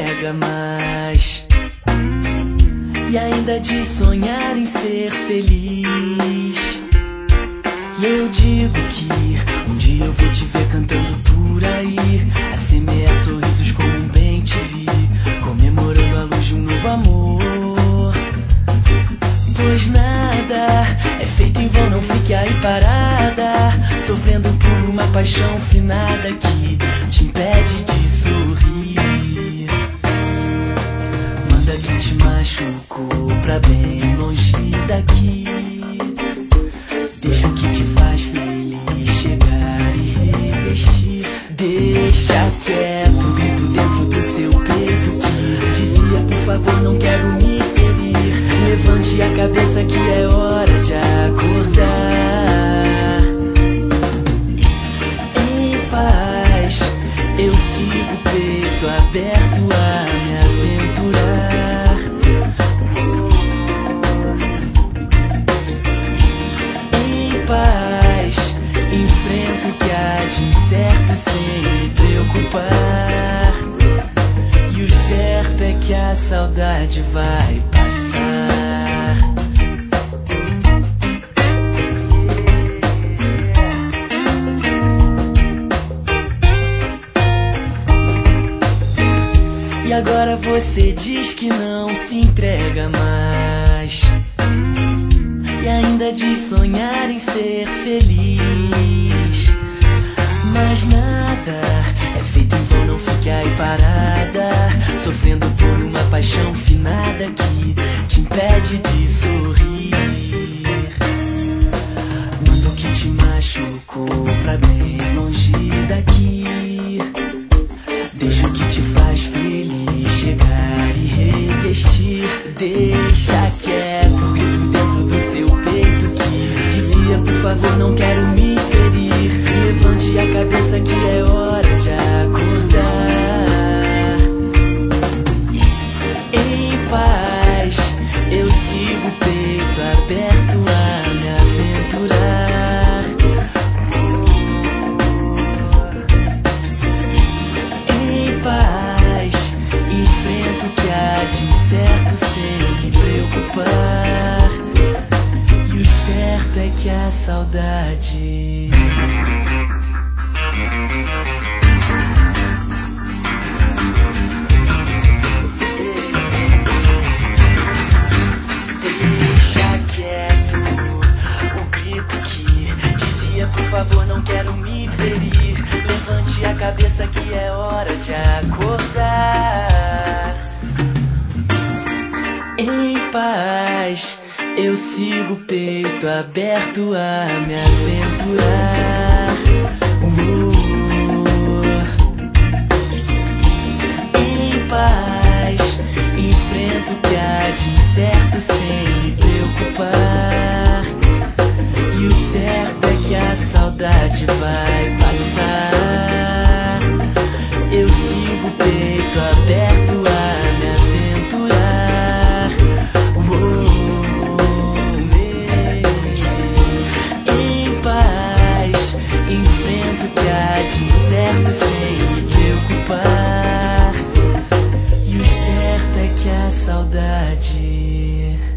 entrega mais, e ainda de sonhar em ser feliz. E eu digo que um dia eu vou te ver cantando por aí, a semear sorrisos como um bem te vi, comemorando a luz de um novo amor. Pois nada é feito em vão, não fique aí parada, sofrendo por uma paixão finada que te impede de sorrir. Manda quem te machucou pra bem longe daqui, deixa o que te faz feliz chegar e revestir. Deixa quieto o grito dentro do seu peito que dizia: por favor, não quero me ferir. Levante a cabeça que é hora de acordar. Em paz, eu sigo o peito aberto a me aventurar. Em paz, enfrento o que há de incerto sem me preocupar. E o certo é que a saudade vai passar. E agora você diz que não se entrega mais, e ainda diz sonhar em ser feliz. Mas nada é feito em vão, não fique aí parada, sofrendo por uma paixão finada que te impede de sorrir. Manda o que te machucou pra bem longe daqui, deixa o que te faz feliz chegar e revestir. Deixa quieto o grito dentro do seu peito que dizia: por favor, não quero me ferir. Levante a cabeça que é hora de acordar. Em paz, eu sigo o peito aberto a me aventurar. Em paz, enfrento o que há de incerto sem me preocupar. E o certo é que a saudade deixa quieto o grito que dizia: por favor, não quero me ferir. Levante a cabeça que é hora de acordar. Em paz, eu sigo o peito aberto a me aventurar. Em paz, enfrento o que há de incerto sem me preocupar. E o certo é que a saudade vai passar. Eu sigo o peito aberto a me aventurar. Em paz, enfrento o que há de incerto sem me preocupar. E o certo é que a saudade